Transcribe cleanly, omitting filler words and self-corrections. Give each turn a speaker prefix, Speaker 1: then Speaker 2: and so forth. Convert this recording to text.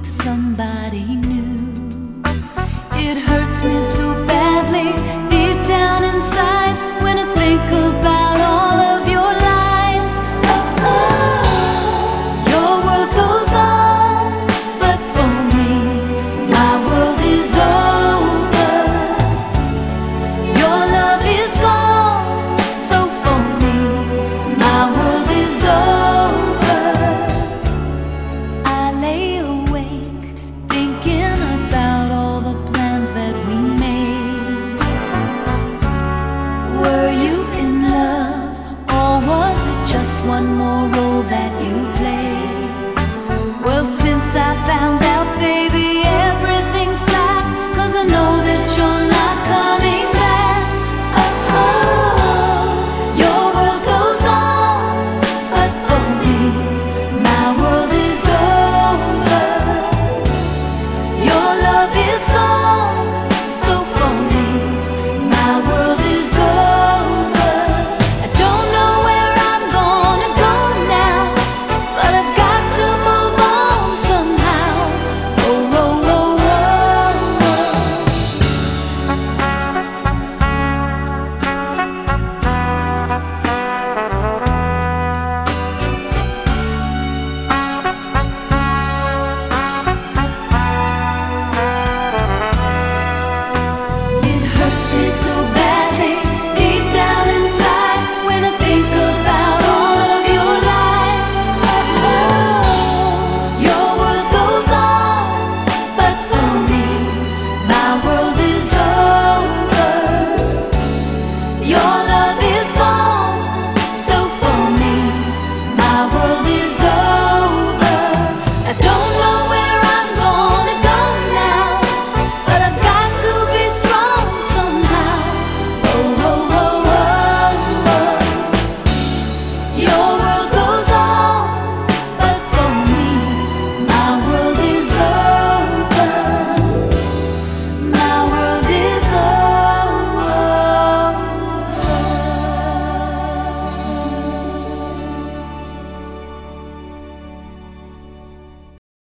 Speaker 1: with somebody new. It hurts me so badly deep down inside when I think about all of your lies. Your world goes on, but for me, my world is over. Your love is gone, so for me, my world is over. I lay awake thinking about all the plans that we made. Were you in love, or was it just one more role that you played? Well, since I found out, baby,